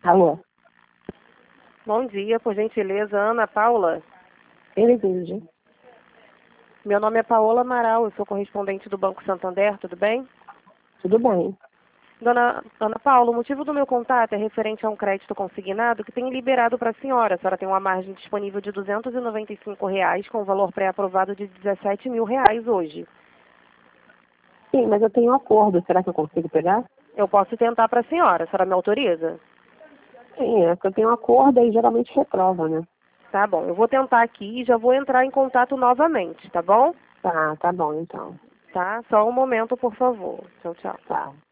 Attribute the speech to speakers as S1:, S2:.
S1: Alô?
S2: Bom dia, por gentileza, Ana Paula.
S1: Ele mesmo.
S2: Meu nome é Paola Amaral, eu sou correspondente do Banco Santander, tudo bem?
S1: Tudo bem.
S2: Dona Ana Paula, o motivo do meu contato é referente a um crédito consignado que tem liberado para a senhora. A senhora tem uma margem disponível de R$ 295 com valor pré-aprovado de R$ 17 mil hoje.
S1: Sim, mas eu tenho um acordo. Será que eu consigo pegar?
S2: Eu posso tentar para a senhora me autoriza?
S1: Sim, é que eu tenho um acordo e geralmente reprova, né?
S2: Tá bom, eu vou tentar aqui e já vou entrar em contato novamente, tá bom?
S1: Tá bom então.
S2: Tá? Só um momento, por favor. Tchau, tchau.
S1: Tá.